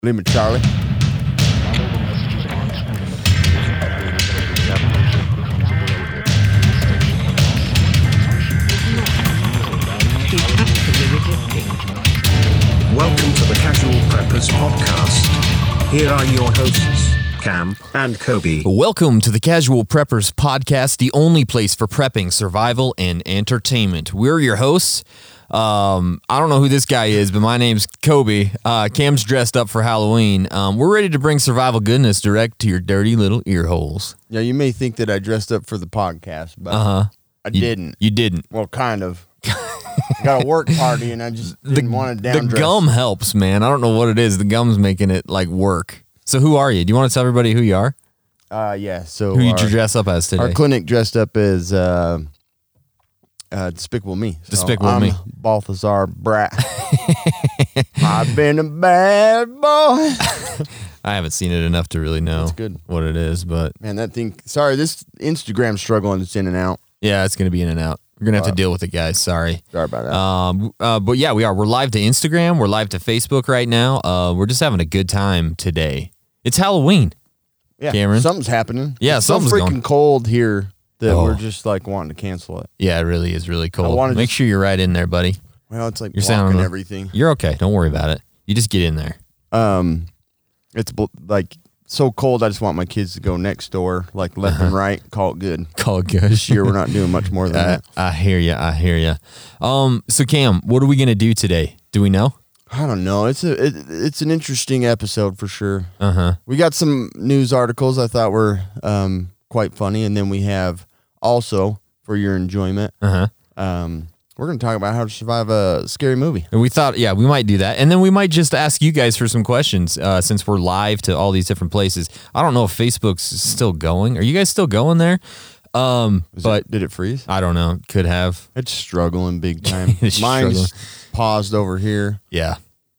Lima Charlie. Welcome to the Casual Preppers Podcast. Here are your hosts, Cam and Kobe. Welcome to the Casual Preppers Podcast, the only place for prepping, survival, and entertainment. We're your hosts. I don't know who this guy is, but my name's Kobe. Cam's dressed up for Halloween. We're ready to bring survival goodness direct to your dirty little ear holes. Yeah, you may think that I dressed up for the podcast, but I didn't. You didn't. Well, kind of. Got a work party, and I just didn't want to down The dress. gum helps, man. I don't know what it is. The gum's making it like work. So who are you? Do you want to tell everybody who you are? Yeah. So Who you dress up as today? Our clinic dressed up as Despicable Me. So Despicable Me. Balthazar Brat. I've been a bad boy. I haven't seen it enough to really know That's good. what it is, but Man, that thing. Sorry, this Instagram's struggling. It's in and out. yeah, it's going to be in and out. We're going to have to deal with it, guys. Sorry. Sorry about that. But yeah, we are. We're live to Instagram. We're live to Facebook right now. We're just having a good time today. It's Halloween. Yeah, Cameron? something's happening. Yeah, it's so something's freaking going. cold here that Oh. we're just like wanting to cancel it. Yeah, it really is really cold. wanna Make just- sure you're right in there, buddy. Well, it's like You're blocking sounding- everything. You're okay. Don't worry about it. You just get in there. It's like so cold. I just want my kids to go next door, like left and right. Call it good. Call it good. This year we're not doing much more than that. I hear you. I hear you. So Cam, what are we gonna do today? Do we know? I don't know. It's an interesting episode for sure. Uh-huh. We got some news articles I thought were quite funny, and then we have also for your enjoyment. We're going to talk about how to survive a scary movie. And we thought, yeah, we might do that. And then we might just ask you guys for some questions since we're live to all these different places. I don't know if Facebook's still going. Are you guys still going there? Did it freeze? I don't know. Could have. It's struggling big time. It's Mine's struggling. paused over here. Yeah.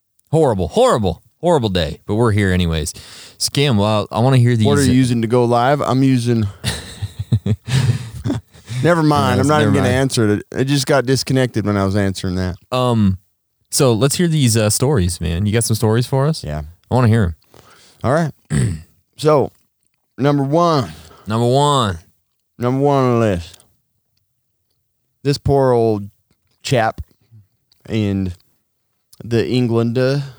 Horrible day. But we're here anyways. Scam, well, I want to hear these. What are you using to go live? I'm using... Never mind. I'm not even going to answer it. It just got disconnected when I was answering that. So let's hear these stories, man. You got some stories for us? Yeah. I want to hear them. All right. So, number one on the list. This poor old chap in the England,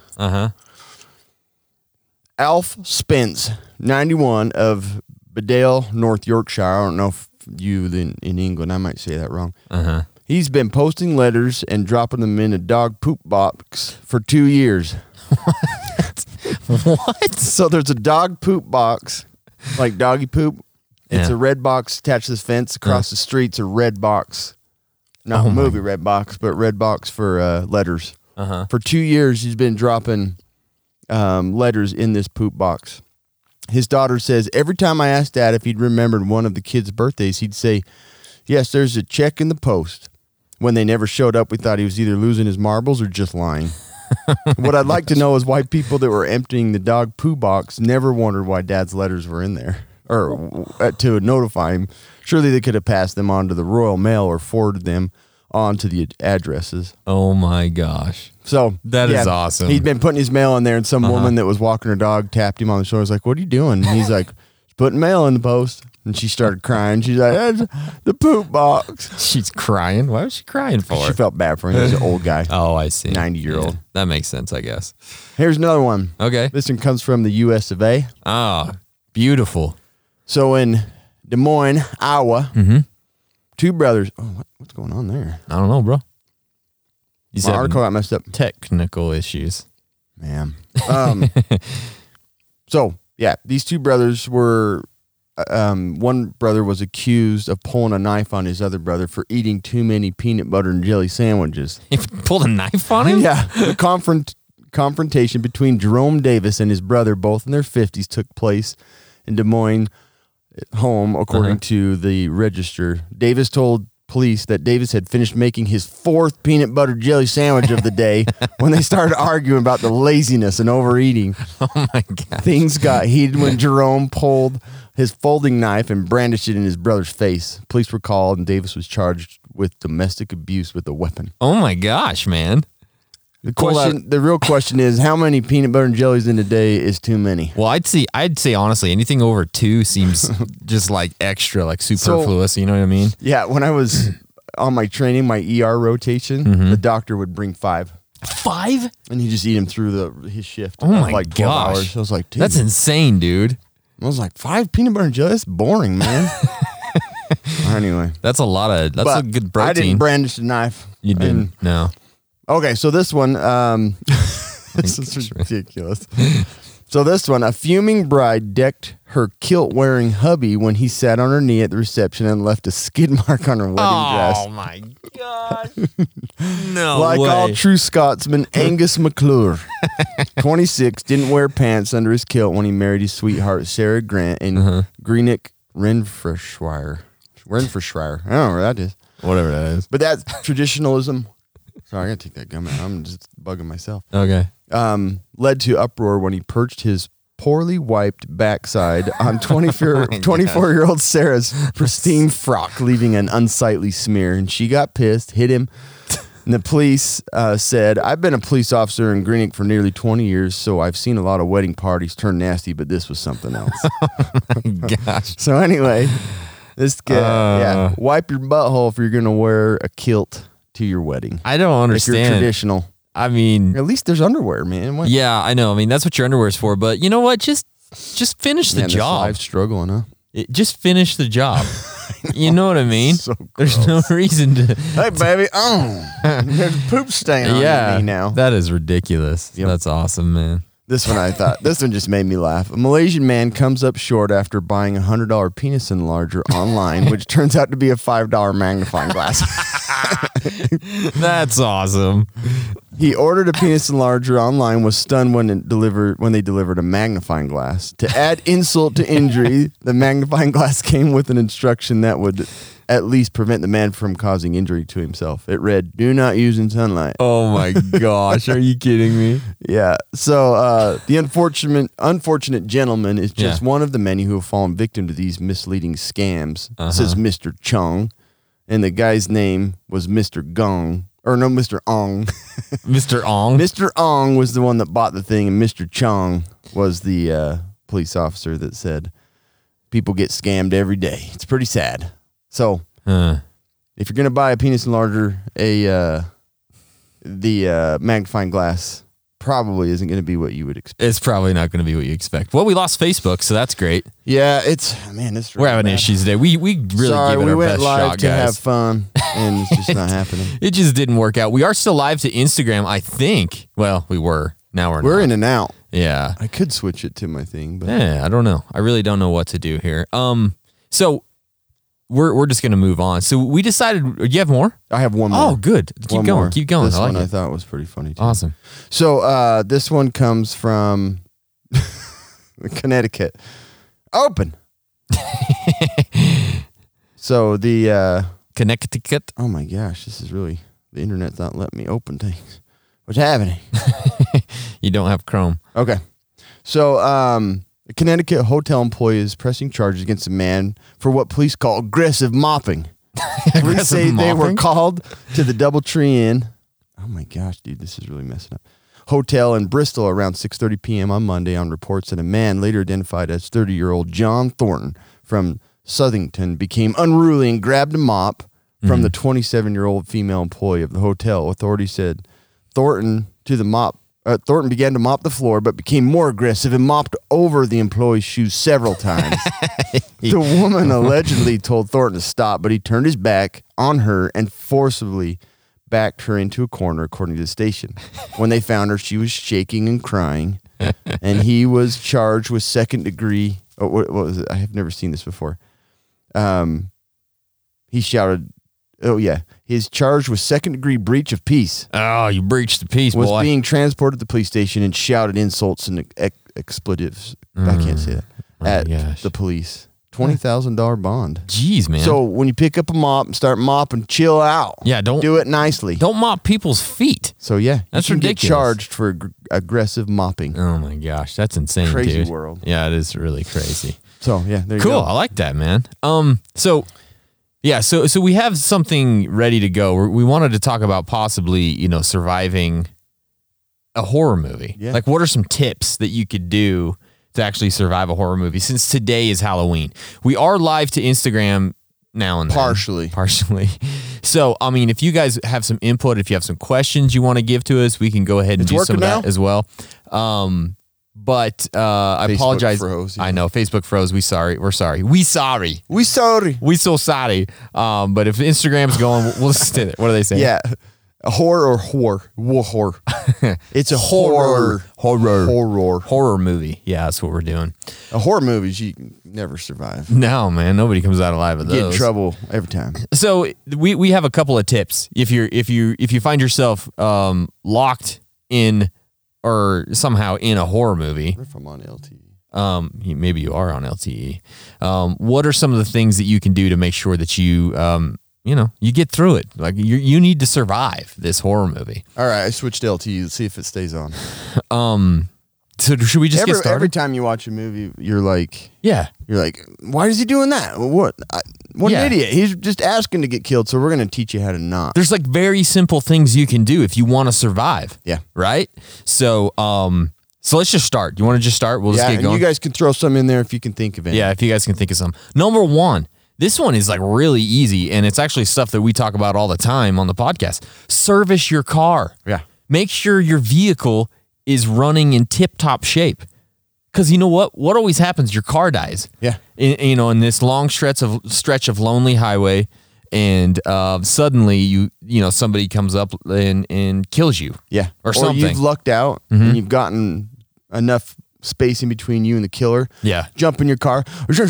Alf Spence, 91 of Bedale, North Yorkshire. I don't know if you in England, I might say that wrong. He's been posting letters and dropping them in a dog poop box for 2 years. What? So there's a dog poop box, like doggy poop. It's Yeah. a red box attached to this fence. Across the street's a red box. Not Oh a my- movie red box, but red box for letters. For 2 years, he's been dropping letters in this poop box. His daughter says, every time I asked Dad if he'd remembered one of the kids' birthdays, he'd say, yes, there's a check in the post. When they never showed up, we thought he was either losing his marbles or just lying. What I'd like to know is why people that were emptying the dog poo box never wondered why Dad's letters were in there, or to notify him. Surely they could have passed them on to the Royal Mail or forwarded them on to the addresses. Oh my gosh. So That is awesome. He'd been putting his mail in there, and some woman that was walking her dog tapped him on the shoulder. Was like, "What are you doing?" And he's like, "Putting mail in the post." And she started crying. She's like, "That's the poop box." She's crying. Why was she crying for? She felt bad for him. He's an old guy. Oh, I see. 90-year-old. Yeah, that makes sense, I guess. Here's another one. Okay. This one comes from the U.S. of A. Ah, beautiful. So in Des Moines, Iowa, two brothers. Oh, what's going on there? I don't know, bro. You My article got messed up. technical issues. Man. So, yeah, these two brothers were, one brother was accused of pulling a knife on his other brother for eating too many peanut butter and jelly sandwiches. He pulled a knife on him? Yeah. The confrontation between Jerome Davis and his brother, both in their 50s, took place in Des Moines home, according to the Register. Davis told police that Davis had finished making his fourth peanut butter jelly sandwich of the day when they started arguing about the laziness and overeating. Oh my God. Things got heated when Jerome pulled his folding knife and brandished it in his brother's face. Police were called and Davis was charged with domestic abuse with a weapon. Oh my gosh, man. The real question is, how many peanut butter and jellies in a day is too many? Well, I'd say honestly, anything over 2 seems just like extra, like superfluous. You know what I mean? Yeah, when I was on my training, my ER rotation, the doctor would bring 5. 5? And you just eat him through his shift. Oh my like 12 gosh. hours. I was like, dude. That's insane, dude. I was like, 5 peanut butter and jelly? That's boring, man. Anyway. That's a good protein. I didn't brandish the knife. You didn't? No. Okay, so this one, this is ridiculous. So this one, a fuming bride decked her kilt-wearing hubby when he sat on her knee at the reception and left a skid mark on her wedding dress. Oh, my God. No Like way. all true Scotsman, Angus McClure, 26, didn't wear pants under his kilt when he married his sweetheart, Sarah Grant, in Greenock, Renfrewshire. I don't know where that is. Whatever that is. But that's traditionalism. Sorry, I gotta take that gum out. I'm just bugging myself. Okay. Led to uproar when he perched his poorly wiped backside on 24-year-old Sarah's pristine frock, leaving an unsightly smear. And she got pissed, hit him. And the police said, I've been a police officer in Greenock for nearly 20 years, so I've seen a lot of wedding parties turn nasty, but this was something else. Gosh. So anyway, this guy, wipe your butthole if you're going to wear a kilt to your wedding. I don't understand. If you're traditional. I mean, at least there's underwear, man. What? Yeah, I know. I mean, that's what your underwear is for. But you know what? Just finish the job. Life's struggling, huh? Just finish the job. You know what I mean? So there's no reason to. Hey, baby. There's a poop stain on your knee now. That is ridiculous. Yep. That's awesome, man. This one this one just made me laugh. A Malaysian man comes up short after buying a $100 penis enlarger online, which turns out to be a $5 magnifying glass. That's awesome. He ordered a penis enlarger online, was stunned when they delivered a magnifying glass. To add insult to injury, the magnifying glass came with an instruction that would at least prevent the man from causing injury to himself. It read, "Do not use in sunlight." Oh my gosh, are you kidding me? Yeah. So the unfortunate gentleman is just one of the many who have fallen victim to these misleading scams, says Mr. Chung. And the guy's name was Mr. Gong. Or no, Mr. Ong. Mr. Ong? Mr. Ong was the one that bought the thing, and Mr. Chung was the police officer that said, people get scammed every day. It's pretty sad. So, if you're going to buy a penis enlarger, the magnifying glass probably isn't going to be what you would expect. It's probably not going to be what you expect. Well, we lost Facebook, so that's great. Yeah, it's we're having issues today. We really give it our best shot, guys. We went live to have fun, and it's just not happening. It just didn't work out. We are still live to Instagram, I think. Well, we were. Now we're not. We're in and out. Yeah. I could switch it to my thing, but I don't know. I really don't know what to do here. So we're just gonna move on. So we decided. Do you have more? I have one more. Oh, good. Keep going. Keep going. This one I thought was pretty funny too. Awesome. So this one comes from Connecticut. Open. So the Connecticut. Oh my gosh, this is really the internet's not letting me open things. What's happening? You don't have Chrome. Okay. So a Connecticut hotel employee is pressing charges against a man for what police call aggressive mopping. Police say they were called to the DoubleTree Inn. Oh my gosh, dude, this is really messing up. Hotel in Bristol around 6:30 p.m. on Monday on reports that a man later identified as 30-year-old John Thornton from Southington became unruly and grabbed a mop from the 27-year-old female employee of the hotel. Authorities said Thornton began to mop the floor, but became more aggressive and mopped over the employee's shoes several times. The woman allegedly told Thornton to stop, but he turned his back on her and forcibly backed her into a corner, according to the station. When they found her, she was shaking and crying, and he was charged with second-degree. Oh, what was it? I have never seen this before. He shouted. Oh, yeah. He's charged with second-degree breach of peace. Oh, you breached the peace, was boy. Was being transported to the police station and shouted insults and expletives. I can't say that. At the police. $20,000 bond. Jeez, man. So when you pick up a mop and start mopping, chill out. Yeah, don't do it nicely. Don't mop people's feet. So yeah, that's you can ridiculous. Get charged for aggressive mopping. Oh my gosh, that's insane. Crazy dude. world. Yeah, it is really crazy. So yeah, there you go. Cool. I like that, man. So we have something ready to go. We wanted to talk about possibly, surviving a horror movie. Yeah. Like, what are some tips that you could do to actually survive a horror movie? Since today is Halloween, we are live to Instagram now and then. Partially. So, I mean, if you guys have some input, if you have some questions you want to give to us, we can go ahead and do some of that as well. But I Facebook apologize. froze, I know Facebook froze. We're sorry. We so sorry. But if Instagram's going, we'll just do it. What are they saying? Yeah. A horror or whore. It's a horror movie. Yeah, that's what we're doing. A horror movies you can never survive. No, man, nobody comes out alive of those. Get in trouble every time. So we have a couple of tips. If you find yourself locked in or somehow in a horror movie. What if I'm on LTE? Maybe you are on LTE. What are some of the things that you can do to make sure that you you get through it? Like you need to survive this horror movie. All right, I switched to LTE. Let's see if it stays on. So should we just get started? Every time you watch a movie, you're like, yeah, why is he doing that? What an idiot! He's just asking to get killed. So we're gonna teach you how to not. There's like very simple things you can do if you want to survive. Yeah. Right. So so let's just start. You want to just start? We'll just get going. And you guys can throw some in there if you can think of it. Yeah, if you guys can think of some. Number one. This one is like really easy, and it's actually stuff that we talk about all the time on the podcast. Service your car. Yeah. Make sure your vehicle is running in tip-top shape. Because you know what? What always happens? Your car dies. Yeah. In this long stretch of lonely highway, and suddenly somebody comes up and kills you. Yeah. Or something. Or you've lucked out and you've gotten enough space in between you and the killer. Yeah. Jump in your car. That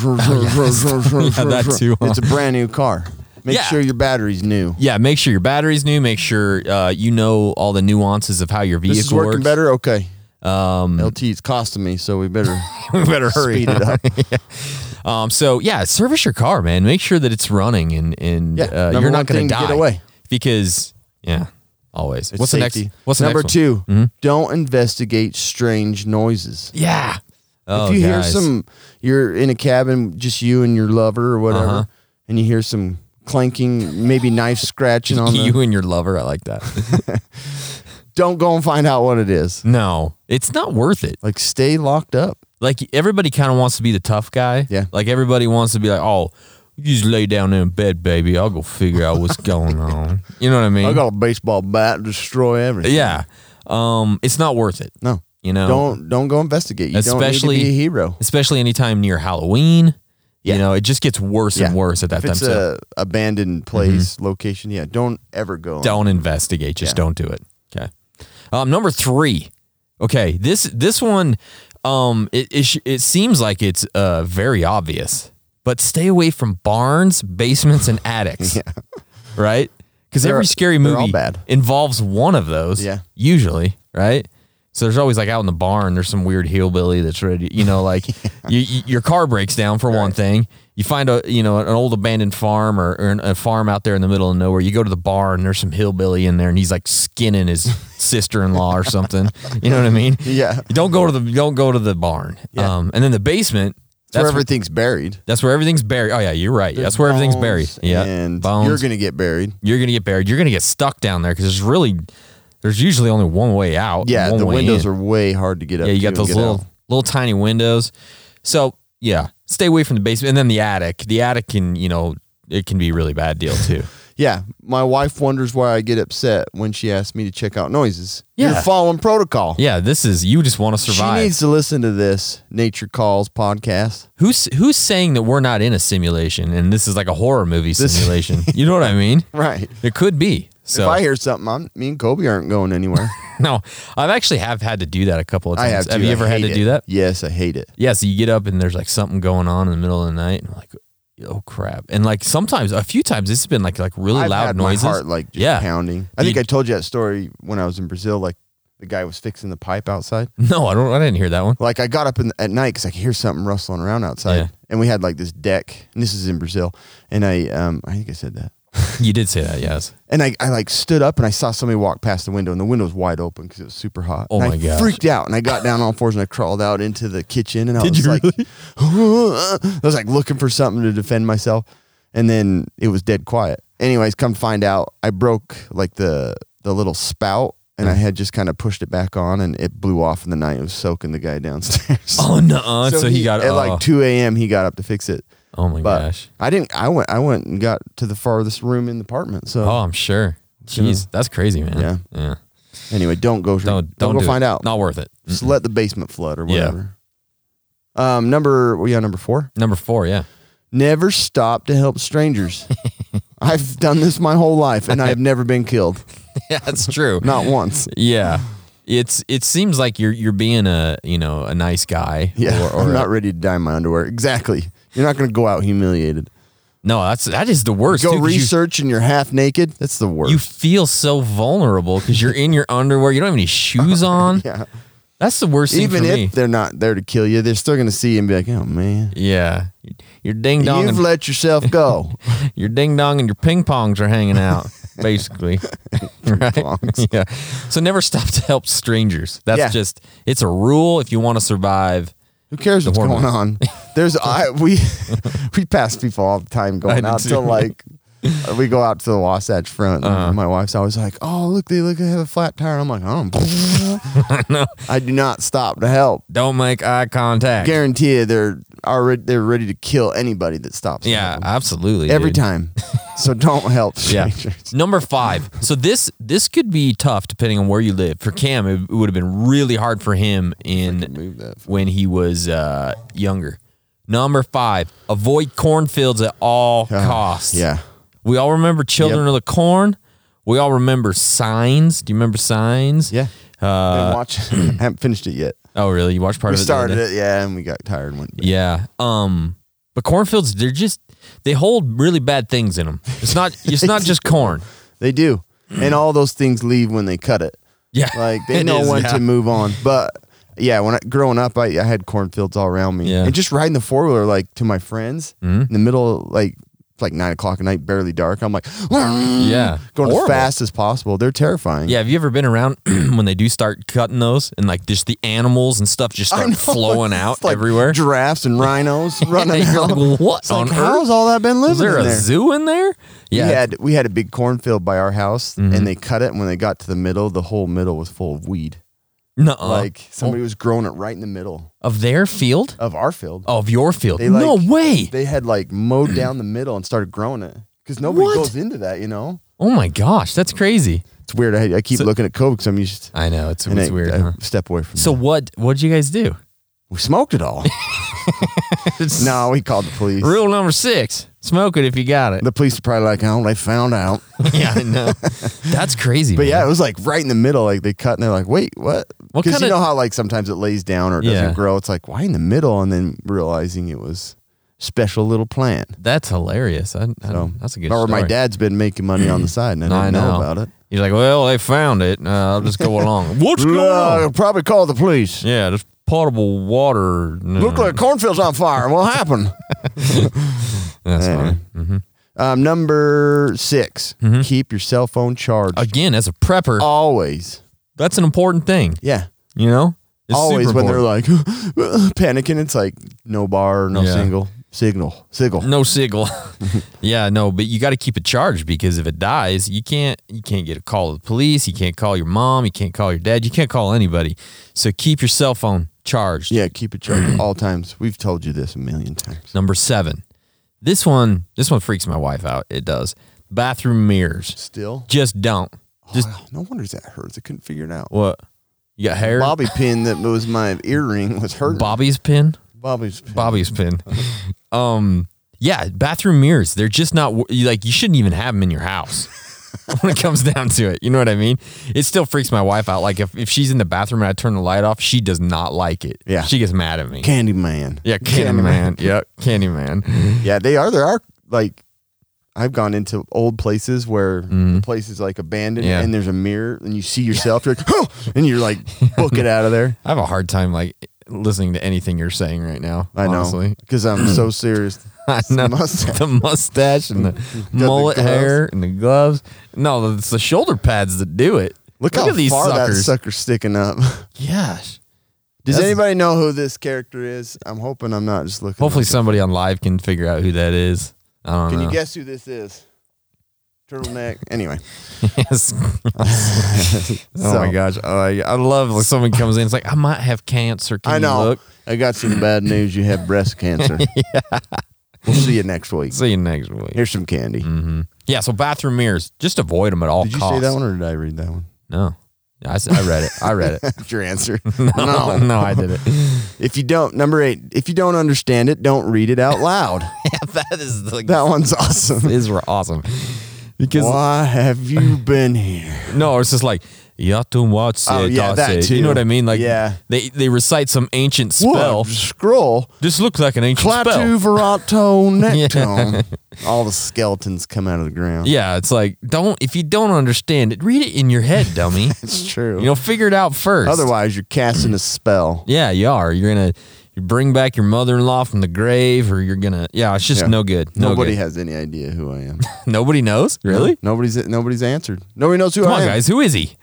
too, huh? It's a brand new car. Make sure your battery's new. Yeah, make sure your battery's new. Make sure you know all the nuances of how your vehicle This is working works. better? Okay. LTE's costing me, so we better hurry. Speed it up. Service your car, man. Make sure that it's running and you're not going to die. Get away. Because, always. It's What's safety. the Number next two? Mm-hmm. Don't investigate strange noises. Yeah. If you hear you're in a cabin, just you and your lover or whatever, and you hear some clanking, maybe knife scratching on you and your lover, I like that. Don't go and find out what it is. No, it's not worth it. Like, stay locked up. Like, everybody kind of wants to be the tough guy. Yeah. Like, everybody wants to be like, oh, you just lay down there in bed, baby. I'll go figure out what's going on. You know what I mean? I got a baseball bat to destroy everything. Yeah. It's not worth it. No. Don't go investigate. You don't need to be a hero. Especially anytime near Halloween. Yeah. It just gets worse and worse at that time. If it's a abandoned place, location, don't ever go. Don't investigate. Just don't do it. Okay. Number 3. Okay. This one, it seems like it's very obvious, but stay away from barns, basements, and attics. Right? Because every scary movie involves one of those. Yeah. Usually, right? So there's always like out in the barn, there's some weird hillbilly that's ready, your car breaks down for one thing. You find an old abandoned farm or a farm out there in the middle of nowhere. You go to the barn, there's some hillbilly in there and he's like skinning his sister-in-law or something. You know what I mean? Yeah. Don't go to the barn. Yeah. And then the basement. That's where everything's buried. That's where everything's buried. Oh yeah, you're right. That's where everything's buried. Yeah. And bones. You're going to get buried. You're going to get stuck down there because there's usually only one way out. Yeah, the windows are way hard to get up. Yeah, you got those little tiny windows. So yeah, stay away from the basement. And then the attic. The attic can, it can be a really bad deal too. Yeah, my wife wonders why I get upset when she asks me to check out noises. Yeah. You're following protocol. Yeah, you just want to survive. She needs to listen to this Nature Calls podcast. Who's saying that we're not in a simulation and this is like a horror movie simulation? You know what I mean? Right. It could be. So if I hear something, me and Kobe aren't going anywhere. No, I've actually had to do that a couple of times. Have you ever had to do that? Yes, I hate it. Yeah, so you get up and there's like something going on in the middle of the night and I'm like, oh crap. And like a few times it's been like really loud noises. My heart just pounding. I think I told you that story when I was in Brazil, like the guy was fixing the pipe outside. No, I didn't hear that one. Like I got up at night because I could hear something rustling around outside. And we had like this deck, and this is in Brazil. And I think I said that. You did say that, yes. And I like stood up and I saw somebody walk past the window, and the window was wide open because it was super hot. Oh my gosh. I freaked out, and I got down on all fours and I crawled out into the kitchen, and I was like, really? I was like looking for something to defend myself, and then it was dead quiet. Anyways, come find out, I broke like the little spout and I had just kind of pushed it back on, and it blew off in the night. It was soaking the guy downstairs. Oh no! So he got at like 2 a.m. He got up to fix it. Oh my But gosh! I didn't. I went and got to the farthest room in the apartment. So Oh, I'm sure. Jeez, that's crazy, man. Yeah. Anyway, don't go Don't find it. out. Not worth it. Just let the basement flood or Yeah. whatever. Number 4. Number 4, yeah. Never stop to help strangers. I've done this my whole life, and I've never been killed. Yeah, that's true. Not once. Yeah. It seems like you're being a nice guy. Yeah, Or I'm not ready to dye my underwear. Exactly. You're not going to go out humiliated. No, that is the worst. Go too, 'cause research and you're half naked. That's the worst. You feel so vulnerable because you're in your underwear. You don't have any shoes on. Yeah. That's the worst thing Even for if me. they're not there to kill you, they're still going to see you and be like, "Oh man, Yeah. Your ding dong you've and let yourself go." your ding dong and your ping pongs are hanging out, basically. Right? Pongs. Yeah. So never stop to help strangers. That's Yeah. just it's a rule if you want to survive. Who cares what's hormone. going on? We pass people all the time I going do out too. to like we go out to the Wasatch Front. Uh-huh. And my wife's always like, "Oh, look, they have a flat tire." I'm like, "Oh, No, I do not stop to help." don't make eye contact. Guarantee you, they're ready to kill anybody that stops. to Yeah, help them. absolutely. every dude. time. So don't help Yeah. strangers. Number 5. So this could be tough depending on where you live. For Cam, it would have been really hard for him Move that. when he was younger. Number 5, avoid cornfields at all costs. Yeah. We all remember Children Yep. of the Corn. We all remember Signs. Do you remember Signs? Yeah. Been watching. Haven't finished it yet. Oh, really? You watched part We of it? the other started day? it, yeah, and we got tired and went. Yeah. But cornfields, they hold really bad things in them. It's not just corn. They do, and all those things leave when they cut it. Yeah. Like they It know is, when yeah. to move on. But yeah, growing up, I had cornfields all around me, Yeah. and just riding the 4-wheeler like to my friends in the middle, like it's like 9 o'clock at night, barely dark. I'm like, Yeah. going Horrible. as fast as possible. They're terrifying. Yeah, have you ever been around when they do start cutting those and like just the animals and stuff just I start know. flowing It's out like everywhere? Giraffes and rhinos running You're out. like, well, what It's like, on how's earth? all that been living Is there in a there? zoo in there? Yeah. We had a big cornfield by our house, Mm-hmm. and they cut it. And when they got to the middle, the whole middle was full of weed. Nuh-uh. Like somebody was growing it right in the middle Of their field? of our field. Oh, of your field? They, No like- way. They had like mowed down the middle and started growing it because nobody What? goes into that. Oh my gosh, that's crazy. It's weird. I keep looking at Kobe because I'm used. I know it's and weird. I Huh? step away from. So what'd you guys do? we smoked it all. No, we called the police. Rule number 6: smoke it if you got it. The police are probably like, "Oh, they found out." Yeah, I know. That's crazy. But man. yeah, it was like right in the middle. Like they cut and they're like, "Wait, what?" What Because you kinda- know how like sometimes it lays down or it Yeah. doesn't grow. It's like, why in the middle? And then realizing it was special little plant. That's hilarious. So That's a good Or story. my dad's been making money on the side and I I didn't know know. about it. He's like, well, they found it. I'll just go along. What's going I'll on? probably call the police. Yeah, just potable water. No. Look like cornfield's on fire. What happened? That's Anyway. funny. Number 6, Mm-hmm. keep your cell phone charged. Again, as a prepper, Always. that's an important thing. Yeah. You know, It's Always super when they're important. like panicking, it's like no bar, no Yeah. signal. No signal. Yeah, no, but you got to keep it charged because if it dies, you can't get a call to the police. You can't call your mom. You can't call your dad. You can't call anybody. So keep your cell phone charged. Yeah, keep it charged all times. We've told you this a million times. Number 7. This one freaks my wife out. It does. Bathroom mirrors. Still? Just don't. Just Oh, no wonder that hurts. I couldn't figure it out. what? You got hair? Bobby pin that was my earring was hurting. Bobby's pin? Bobby's pin. Bobby's pin. Yeah, bathroom mirrors. They're just not like you shouldn't even have them in your house. When it comes down to it, you know what I mean? It still freaks my wife out. Like if she's in the bathroom and I turn the light off, she does not like it. Yeah. She gets mad at me. Candyman. Yeah, Candyman. Yep, Candyman. Yeah, they are. There are like I've gone into old places where the place is like abandoned Yeah. and there's a mirror and you see yourself. You're like, oh, and you're like, book it out of there. I have a hard time like listening to anything you're saying right now. I know honestly. because I'm so serious. I know Mustache. the mustache and the mullet gloves. hair and the gloves. No, it's the shoulder pads that do it. Look how at these far that suckers. sucker's sticking up. Gosh. Does That's- anybody know who this character is? I'm hoping I'm not just looking. Hopefully like somebody on live can figure out who that is. I don't Can know. you guess who this is? turtleneck. Anyway. Yes. Oh my gosh. I love when someone comes in. It's like, I might have cancer. Can I know. you look? I got some bad news. You have breast cancer. We'll see you next week. See you next week. Here's some candy. Mm-hmm. Yeah, so bathroom mirrors, just avoid them at all Did you costs. say that one or did I read that one? No. I read it. I read it. That's your answer. No, I did it. If you don't, number 8, if you don't understand it, don't read it out loud. Yeah, that is like, That one's awesome. is awesome. Because Why have you been here? no, it's just like Oh, yeah, that too. You know what I mean? Like Yeah. they recite some ancient spell. What? Scroll. This looks like an ancient spell. Clatu nectum. All the skeletons come out of the ground. Yeah, it's like if you don't understand it, read it in your head, dummy. It's true. You know, figure it out first. Otherwise, you're casting a spell. Yeah, you are. You bring back your mother-in-law from the grave, or you're gonna. Yeah, it's just Yeah. no good. No Nobody good. has any idea who I am. Nobody knows. Really? No, nobody's answered. Nobody knows who Come I on, am. guys. Who is he?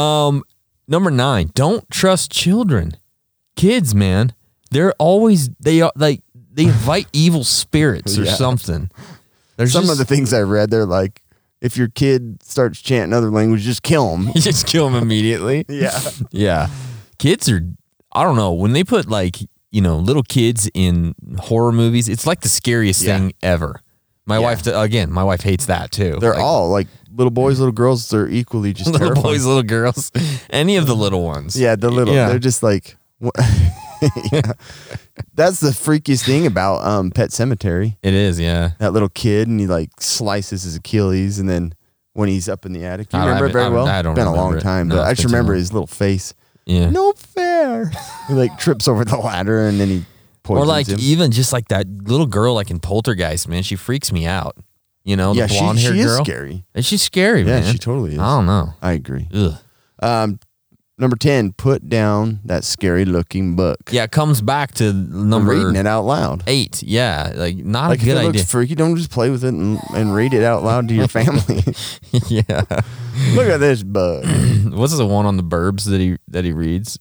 Number 9. Don't trust children. Kids, man. They're always they invite evil spirits or Yeah. something. There's Some just, of the things I read, they're like, if your kid starts chanting other language, just kill him. you just kill them immediately. Yeah. Yeah. Kids are, I don't know, when they put little kids in horror movies, it's like the scariest Yeah. thing ever. My wife hates that too. They're Like, all like little boys, little girls. They're equally just little terrifying. boys, little girls, any of the little ones. Yeah, the little. Yeah. They're just like. Yeah. That's the freakiest thing about Pet Cemetery. It is, yeah. That little kid, and he like slices his Achilles, and then when he's up in the attic, you I don't- remember it very well? I don't It's been a remember long it. time, No, but I it's just been too remember long. his little face. Yeah. No fair. He like trips over the ladder, and then he poisons Or like him. even just like that little girl like in Poltergeist, man, she freaks me out. You know, Yeah, the blonde haired she is girl. scary. And she's scary, Yeah, man. she totally is. I don't know. I agree. Ugh. Number 10, put down that scary looking book. Yeah, it comes back to number Reading it out loud. 8. Yeah, like not Like a good if it idea. looks freaky, don't just play with it and read it out loud to your family. Yeah. Look at this bug. What's the one on the Burbs that he reads?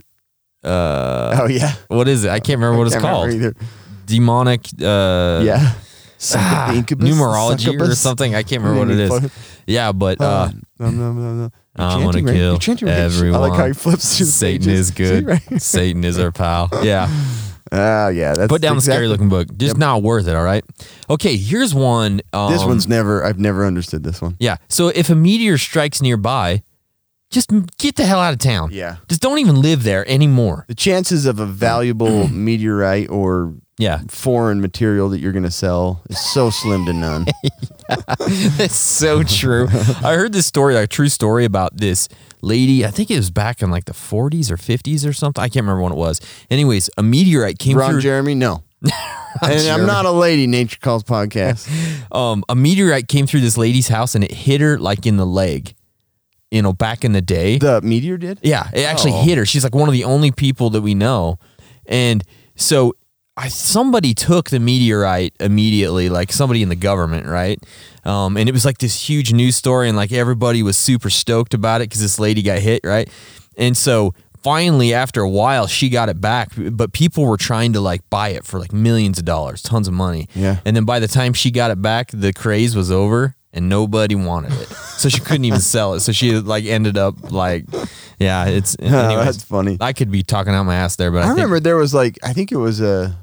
Oh yeah. What is it? I can't remember what it's Can't remember called. either. Demonic. Yeah. Succub- incubus, numerology or succubus? something. I can't remember what it is. Yeah, but No. I'm Chanting, gonna right? kill You're chanting right. everyone. I like how he flips through the Satan pages. is good. See, right? Satan is our pal. Yeah. Yeah. That's Put down the scary exactly- looking book. Just not worth it, all right? Okay, here's one. This one's I've never understood this one. Yeah. So if a meteor strikes nearby, just get the hell out of town. Yeah. Just don't even live there anymore. The chances of a valuable meteorite or Yeah. foreign material that you're going to sell is so slim to none. It's so true. I heard this story, a true story about this lady. I think it was back in like the 40s or 50s or something. I can't remember when it was. Anyways, a meteorite came Ron through. Jeremy, no. And I'm not a lady, Nature Calls podcast. A meteorite came through this lady's house and it hit her like in the leg. You know, back in the day. The meteor did? Yeah, it actually Oh. hit her. She's like one of the only people that we know. And so somebody took the meteorite immediately, like somebody in the government, right? And it was like this huge news story, and like everybody was super stoked about it because this lady got hit, right? And so finally, after a while, she got it back, but people were trying to like buy it for like millions of dollars, tons of money. Yeah. And then by the time she got it back, the craze was over and nobody wanted it. So she couldn't even sell it. So she like ended up like, yeah, it's anyways, That's funny. I could be talking out my ass there, but I I think, remember there was like, I think it was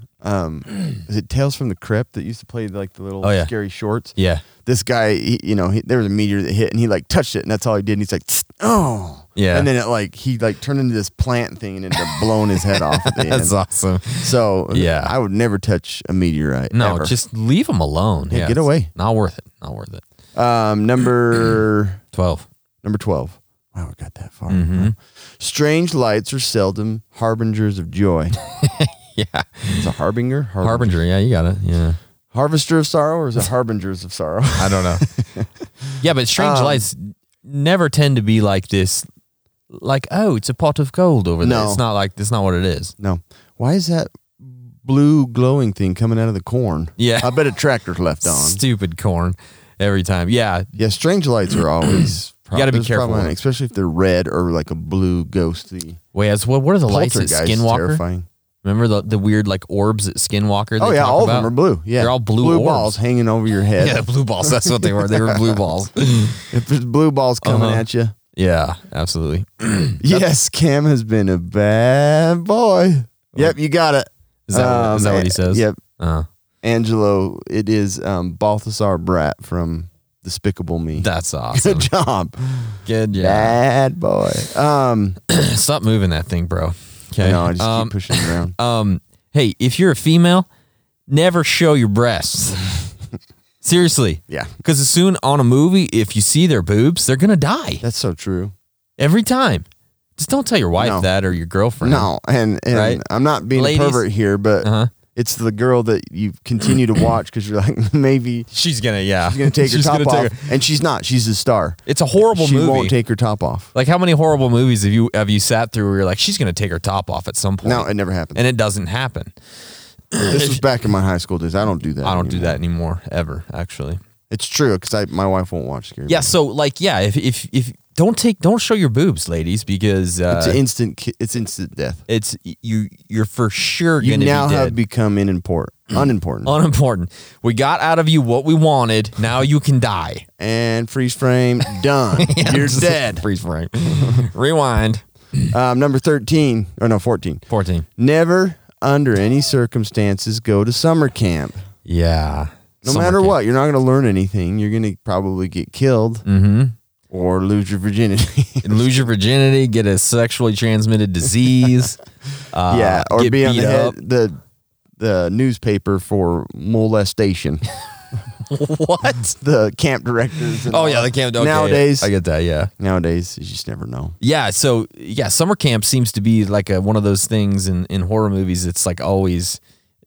is it Tales from the Crypt that used to play like the little Oh, yeah. scary shorts? yeah, This guy, there was a meteor that hit and he like touched it and that's all he did. And he's like, "Tsk, oh. Yeah. And then he turned into this plant thing and ended up blowing his head off at the end. that's awesome. So Yeah. I would never touch a meteorite. No, ever. just leave them alone. Yeah, Yeah, get it's away. Not worth it. Not worth it. Number 12. Number 12. Wow, we got that far. Mm-hmm. Strange lights are seldom harbingers of joy. Yeah. It's a harbinger? Harbinger. Yeah, you got it. Yeah. Harvester of sorrow, or is it harbingers of sorrow? I don't know. Yeah, but strange lights never tend to be like this. Like, oh, it's a pot of gold over there. No. It's not like, that's not what it is. No. Why is that blue glowing thing coming out of the corn? Yeah. I bet a tractor's left on. Stupid corn every time. Yeah. Yeah, strange lights are always. You gotta be there's careful. problematic, especially if they're red or like a blue ghosty. Wait, what are the lights at Poltergeist is Skinwalker? terrifying. Remember the weird like orbs at Skinwalker? Oh they yeah, talk all about? of them are blue. Yeah, They're all blue orbs. balls hanging over your head. Yeah, blue balls. That's what they were. They were blue balls. If there's blue balls coming at you. Yeah, absolutely. Yes, Cam has been a bad boy. Yep, you got it. Is that what he says? Yep. Uh-huh. Angelo, it is Balthasar Brat from Despicable Me. That's awesome. Good job. Good job. Bad boy. Stop moving that thing, bro. Okay. No, I just keep pushing it around. Hey, if you're a female, never show your breasts. Seriously. Yeah. Because as soon on a movie, if you see their boobs, they're going to die. That's so true. Every time. Just don't tell your wife that or your girlfriend. No, and Right? I'm not being Ladies. a pervert here, but it's the girl that you continue to watch because you're like, maybe She's going to, she's going to take her top off. And she's not. She's a star. It's a horrible movie. She won't take her top off. Like, how many horrible movies have you sat through where you're like, she's going to take her top off at some point? No, it never happened. And it doesn't happen. This was back in my high school days. I don't do that. I don't do anymore. that anymore, ever, actually. It's true because my wife won't watch scary. Yeah, so like, if don't show your boobs, ladies, because It's instant death. it's you're for sure You going to be now dead. have become unimportant. Unimportant. We got out of you what we wanted. Now you can die. And freeze frame done. You're Just dead. Freeze frame. Rewind. Number 13 or no 14. 14. Never under any circumstances go to summer camp. Yeah. No Summer matter camp. what, you're not going to learn anything. You're going to probably get killed or lose your virginity. And lose your virginity, get a sexually transmitted disease. Or get be on beat the newspaper for molestation. What? The camp directors. And Oh all yeah, that. the camp. Okay, Nowadays, I get that. Yeah. Nowadays, you just never know. Yeah. So yeah, summer camp seems to be like one of those things in horror movies. It's like always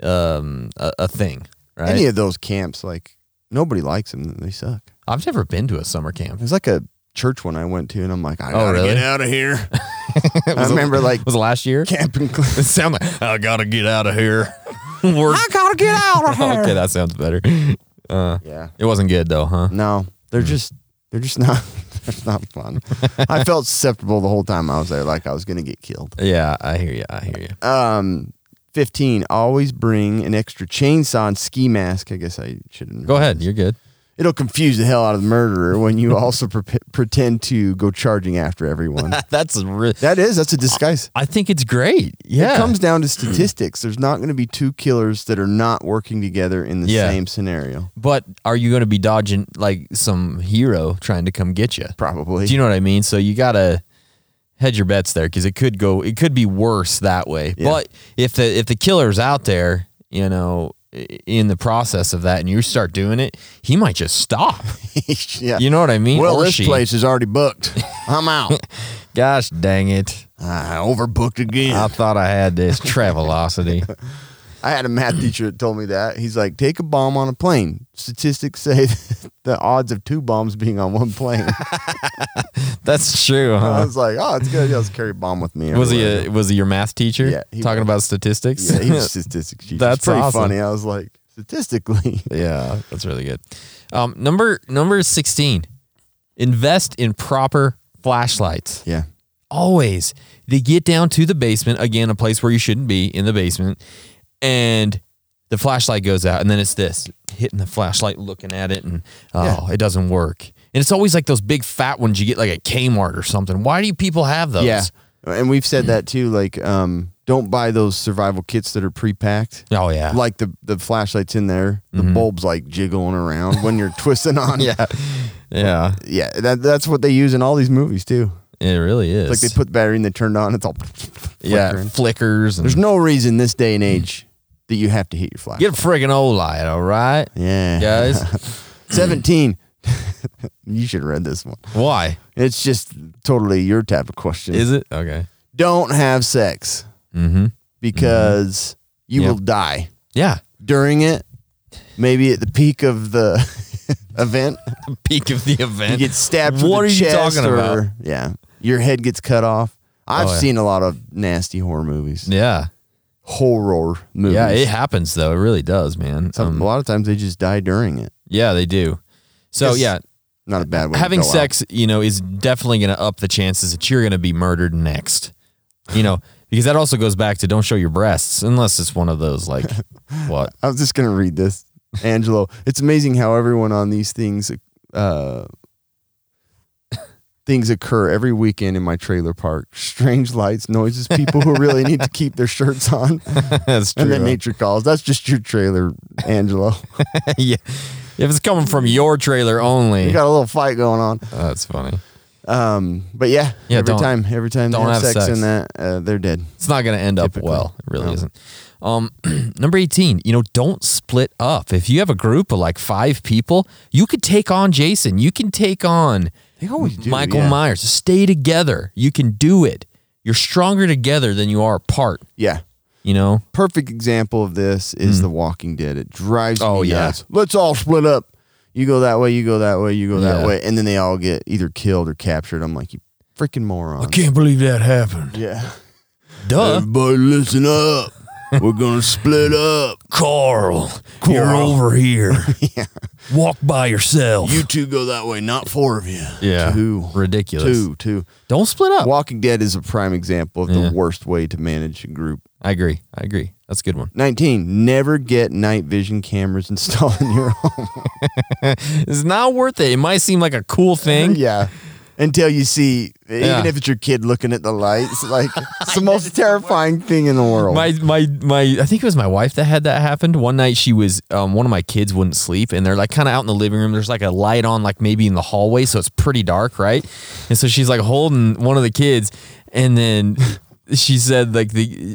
a thing, right? Any of those camps, like nobody likes them. They suck. I've never been to a summer camp. There's like a church one I went to, and I'm like, I gotta really? get out of here. I remember like Was it last year? camping. It sounded like I gotta get out of here. I gotta get out of here. Okay, that sounds better. Yeah. It wasn't good though, huh? No, they're just not. It's not fun. I felt susceptible the whole time I was there, like I was gonna get killed. Yeah, I hear you. 15. Always bring an extra chainsaw and ski mask. I guess I shouldn't. Go ahead. You're good. It'll confuse the hell out of the murderer when you also pretend to go charging after everyone. That's a disguise. I think it's great. Yeah. It comes down to statistics. There's not going to be two killers that are not working together in the same scenario. But are you going to be dodging like some hero trying to come get you? Probably. Do you know what I mean? So you got to hedge your bets there because it could be worse that way. Yeah. But if the killer's out there, you know, in the process of that and you start doing it, he might just stop. Yeah. You know what I mean? Well, Or this she. place is already booked. I'm out. Gosh dang it. I overbooked again. I thought I had this Travelocity. I had a math teacher that told me that. He's like, take a bomb on a plane. Statistics say the odds of two bombs being on one plane. That's true, I huh? was like, oh, it's good. I'll just carry a bomb with me. Was everywhere. he your math teacher? Yeah, he talking was. about statistics? Yeah, he was a statistics teacher. That's It's pretty awesome. funny. I was like, statistically. Yeah, that's really good. Number 16. Invest in proper flashlights. Yeah. Always. They get down to the basement, again, a place where you shouldn't be, in the basement, and the flashlight goes out, and then it's this, hitting the flashlight, looking at it, and it doesn't work. And it's always like those big fat ones you get like at Kmart or something. Why do people have those? Yeah. And we've said that too. Like, don't buy those survival kits that are pre-packed. Oh, yeah. Like the flashlight's in there. The bulb's like jiggling around when you're twisting on. Yeah. Yeah. Yeah. That's what they use in all these movies too. It really is. Like they put the battery and they turn it on. It's all flickering. Flickers. And There's no reason this day and age that you have to hit your flashlight. get a friggin' old light, all right? Yeah. Guys? 17. You should have read this one. Why? It's just totally your type of question. Is it? Okay. Don't have sex because you will die Yeah. during it. Maybe at the peak of the event, Peak of the event. you get stabbed. through What the are you chest talking about? or- Yeah, your head gets cut off. I've Oh, yeah. seen a lot of nasty horror movies. Yeah. Horror movies. Yeah, it happens though. It really does, man. A lot of times they just die during it. Yeah, they do. So Guess- yeah, Not a bad way. having to go sex, you know, is definitely going to up the chances that you're going to be murdered next. You know, Because that also goes back to don't show your breasts unless it's one of those like what? I was just going to read this. Angelo, it's amazing how everyone on these things things occur every weekend in my trailer park. Strange lights, noises, people who really need to keep their shirts on. That's true. And then nature calls. That's just your trailer, Angelo. Yeah. If it's coming from your trailer only. You got a little fight going on. That's funny. But yeah, every time they have sex in that, they're dead. It's not going to end up well. It really isn't. Number 18, don't split up. If you have a group of like 5 people, you could take on Jason. You can take on Michael Myers. Stay together. You can do it. You're stronger together than you are apart. Yeah. Perfect example of this is The Walking Dead. It drives me nuts. Let's all split up. You go that way, you go that way, you go that way. And then they all get either killed or captured. I'm like, you freaking moron. I can't believe that happened. Yeah. Duh. Everybody listen up. We're going to split up. Carl, you're over here. Yeah. Walk by yourself. You 2 go that way, not 4 of you. Yeah. 2. Ridiculous. 2. Don't split up. Walking Dead is a prime example of the worst way to manage a group. I agree. That's a good one. 19, never get night vision cameras installed in your home. It's not worth it. It might seem like a cool thing. Yeah. Until you see, even if it's your kid looking at the lights, like it's the most terrifying thing in the world. My I think it was my wife that had that happen. One night she was, one of my kids wouldn't sleep and they're like kind of out in the living room. There's like a light on, like maybe in the hallway. So it's pretty dark. Right. And so she's like holding one of the kids and then she said like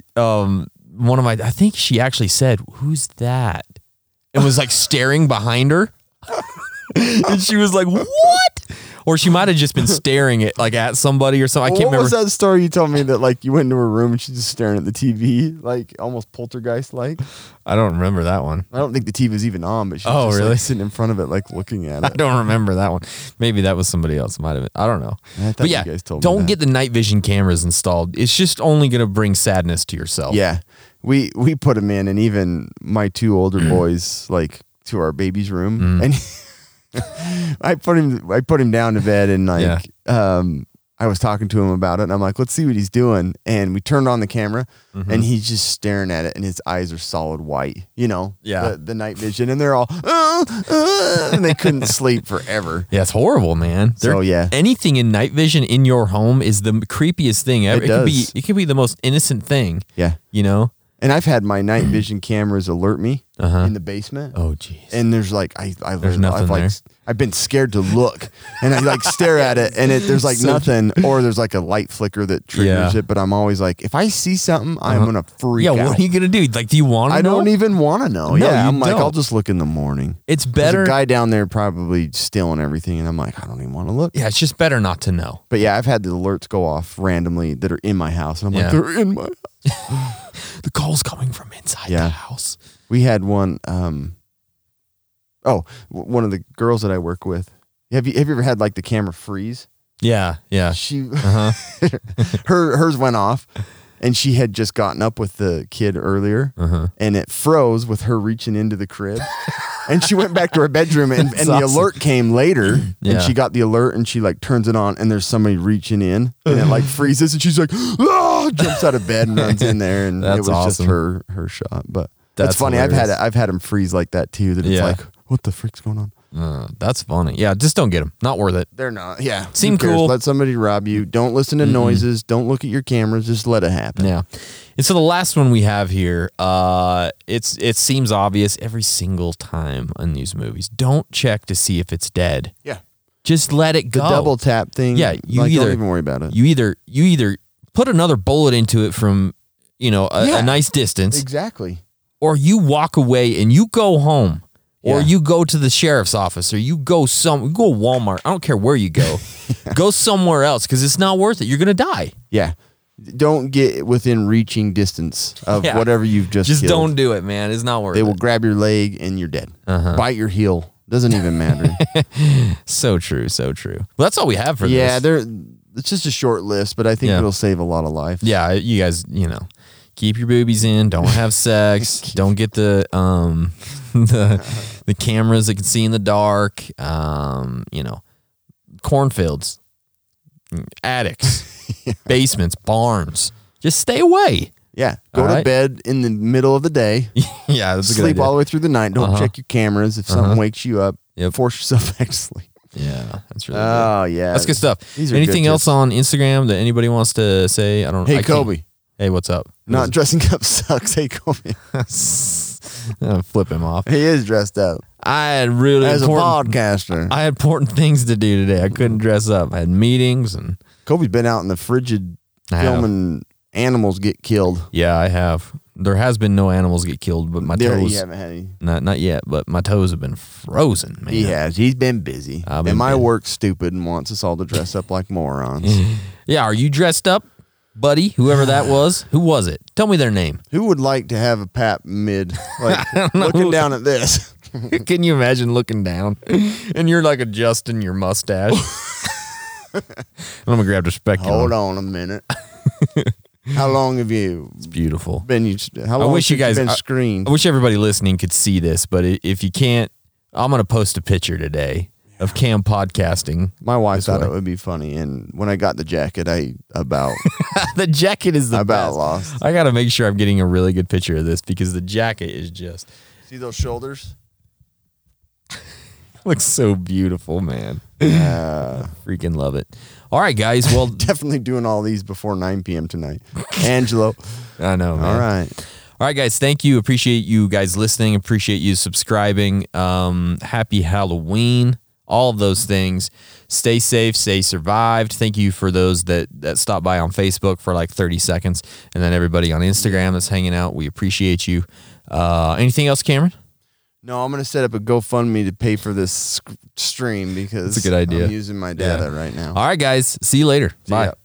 I think she actually said, "Who's that?" And was like staring behind her. And she was like, "What?" Or she might have just been staring at somebody or something. I can't remember. What was that story you told me that like you went into her room and she's just staring at the TV, like almost poltergeist-like? I don't remember that one. I don't think the TV was even on, but she was just really? like sitting in front of it, like looking at it. I don't remember that one. Maybe that was somebody else. Might have been. I don't know. But yeah, you guys told me don't that. get the night vision cameras installed. It's just only going to bring sadness to yourself. Yeah, we put them in, and even my 2 older boys, like to our baby's room, and I put him down to bed, and like I was talking to him about it, and I'm like, let's see what he's doing. And we turned on the camera, and he's just staring at it, and his eyes are solid white, the night vision, and they're all, and they couldn't sleep forever. Yeah, it's horrible, man. Anything in night vision in your home is the creepiest thing ever. It could be the most innocent thing. Yeah. And I've had my night vision cameras alert me in the basement. Oh, geez. And there's like, There's nothing there. I've been scared to look, and I like stare at it, and there's like nothing, or there's like a light flicker that triggers it. But I'm always like, if I see something, I'm gonna freak out. Yeah, what are you gonna do? Like, do you want to know? I don't even want to know. No, I'm don't. like, I'll just look in the morning. It's better. There's a guy down there probably stealing everything, and I'm like, I don't even want to look. Yeah, it's just better not to know. But yeah, I've had the alerts go off randomly that are in my house, and I'm like, they're in my house. The call's coming from inside the house. We had one. One of the girls that I work with. Have you ever had like the camera freeze? Yeah. She, hers went off, and she had just gotten up with the kid earlier, and it froze with her reaching into the crib, and she went back to her bedroom, and the alert came later, and she got the alert, and she like turns it on, and there's somebody reaching in, and it like freezes, and she's like, jumps out of bed and runs in there, and it was just her shot. But that's funny. Hilarious. I've had them freeze like that too. That it's like, what the frick's going on? That's funny. Yeah, just don't get them. Not worth it. They're not. Yeah. Seem cool. Let somebody rob you. Don't listen to noises. Don't look at your cameras. Just let it happen. Yeah. And so the last one we have here, it seems obvious every single time in these movies. Don't check to see if it's dead. Yeah. Just let it go. The double tap thing. Yeah. Don't even worry about it. You either put another bullet into it from, a nice distance. Exactly. Or you walk away and you go home. Or you go to the sheriff's office, or you go Walmart. I don't care where you go. Go somewhere else, because it's not worth it. You're going to die. Yeah. Don't get within reaching distance of whatever you've just killed. Don't do it, man. It's not worth it. They will grab your leg and you're dead. Bite your heel. Doesn't even matter. So true. Well, that's all we have for this. Yeah, it's just a short list, but I think it'll save a lot of lives. Yeah, you guys, keep your boobies in. Don't have sex. Don't get the cameras that can see in the dark. Cornfields, attics, basements, barns. Just stay away. Yeah. Go All to right. bed in the middle of the day. Yeah, that's a good Sleep idea. all the way through the night. Don't check your cameras. If something wakes you up, force yourself back to sleep. Yeah, that's really good. Oh, yeah. That's good stuff. These are Anything good else tips. on Instagram that anybody wants to say? I don't know. Hey, Kobe. Hey, what's up? Not dressing up sucks. Hey, Kobe. Flip him off. He is dressed up. I had really As a important podcaster. I had important things to do today. I couldn't dress up. I had meetings and Kobe's been out in the frigid I have. filming animals get killed. yeah, I have. There has been no animals get killed, but my There, toes you haven't had any. not yet, but my toes have been frozen, man. He has. He's been busy. I've been And my busy. work's stupid and wants us all to dress up like morons. Yeah, are you dressed up, buddy? Whoever that was. Who was it? Tell me their name. Who would like to have a pap mid, like looking down at this? Can you imagine looking down and you're like adjusting your mustache? I'm gonna grab the speculum. Hold on a minute. How long have you It's beautiful. been? How long wish you since guys- been screened? I wish everybody listening could see this, but if you can't, I'm gonna post a picture today of Cam podcasting. My wife this thought way. it would be funny, and when I got the jacket, I about The jacket is the about best. lost. I gotta make sure I'm getting a really good picture of this because the jacket is just See those shoulders? looks so beautiful, man. Uh, Freaking love it. All right, guys. Well, definitely doing all these before 9 p.m. tonight. Angelo. I know, man. All right. All right, guys. Thank you. Appreciate you guys listening. Appreciate you subscribing. Happy Halloween. All of those things. Stay safe. Stay survived. Thank you for those that stopped by on Facebook for like 30 seconds. And then everybody on Instagram that's hanging out. We appreciate you. Anything else, Cameron? No, I'm going to set up a GoFundMe to pay for this stream because That's a good idea. I'm using my data right now. All right, guys. See you later. See Bye. ya.